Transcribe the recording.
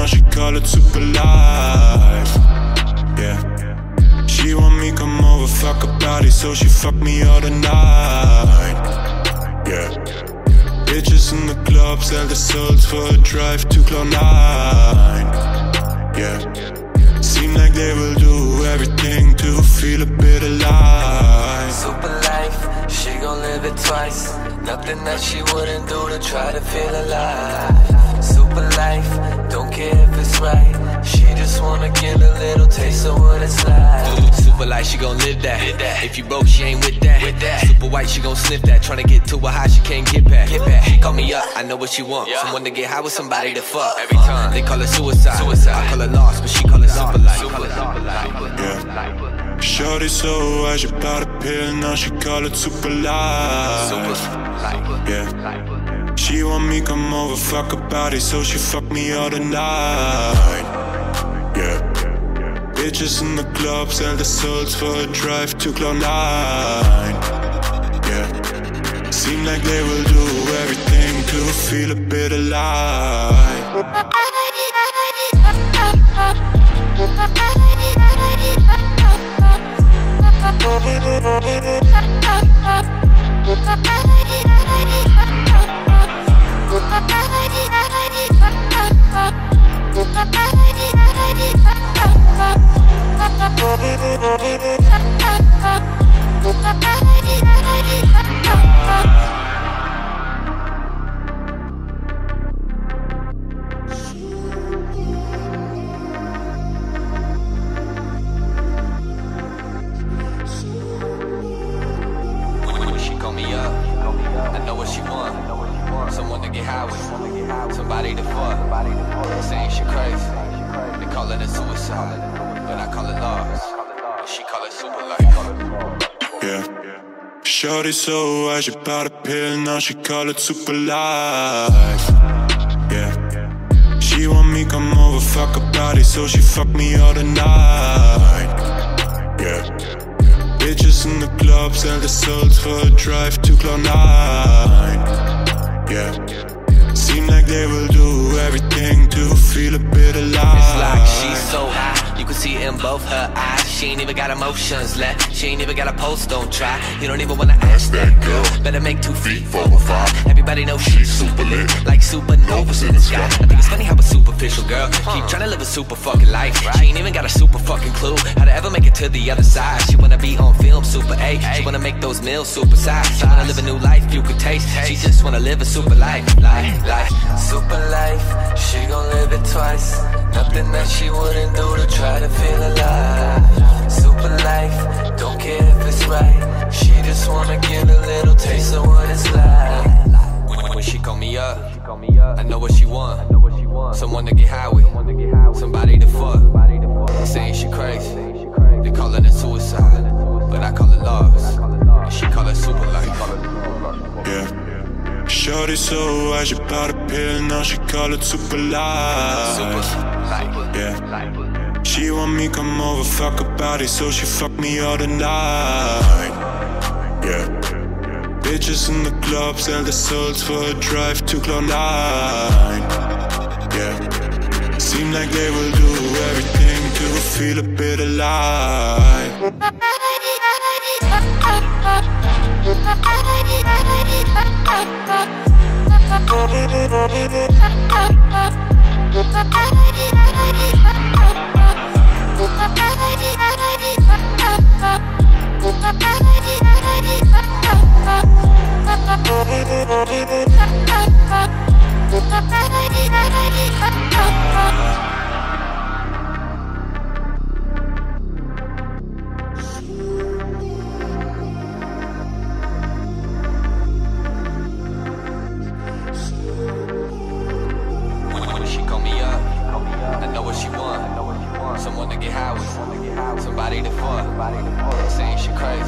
now she call it super life. Yeah. She want me come over, fuck her body, so she fuck me all the night. Yeah. Bitches in the club sell their souls for a drive to Cloud9. Yeah. Seem like they will do everything to feel a bit alive. Super life, she gon' live it twice. Nothing that she wouldn't do to try to feel alive. Super life, don't care if it's right. She just wanna get a little taste of what it's like. Super light, she gon' live that. If you broke, she ain't with that. Super white, she gon' sniff that. Tryna get to a high, she can't get back. She call me up, I know what she want. Someone to get high with, somebody to fuck. Every time they call it suicide. I call it lost, but she call it super light. Yeah. Shorty so high, she bought a pill, now she call it super light. Yeah. She want me come over, fuck her body, so she fuck me all the night. Yeah. Bitches in the club sell their souls for a drive to Cloud9. Yeah. Seem like they will do everything to feel a bit alive. She call me up, I know what she want. Someone to get high with, somebody to fuck. Saying she crazy, they call it a suicide, but I call it lost. She call it super life. Yeah. Shorty so high, she bought a pill, now she call it super life. Yeah. She want me come over, fuck her body, so she fuck me all the night. Yeah. Bitches in the club sell their souls for a drive to Cloud9. Yeah. Seem like they will do everything to feel a bit alive. It's like she's so high, you can see it in both her eyes. She ain't even got emotions left, she ain't even got a pulse, don't try. You don't even wanna ask that girl, better make 2 feet, 4 or 5. Everybody knows she's super lit, like supernovas in the sky. I think it's funny how a superficial girl keep trying to live a super fucking life. She ain't even got a super fucking clue how to ever make it to the other side. She wanna be on film, super A. She wanna make those meals super size. She wanna live a new life you could taste. She just wanna live a super life, life. Super life, she gon' live it twice. Nothing that she wouldn't do to try to feel alive. Super life, don't care if it's right. She just wanna get a little taste of what it's like. When she call me up, I know what she want. Someone to get high with, somebody to fuck. Saying she crazy, they call it a suicide, but I call it lost. She call it super life. Yeah. Shorty so high, she bought a pill, now she call it super life. Yeah. She want me come over, fuck her body, so she fuck me all the night. Yeah. Bitches in the club sell their souls for a drive to Cloud9. Yeah. Seem like they will do everything to feel a bit alive. Someone to get high with, somebody to fuck. Saying she crazy.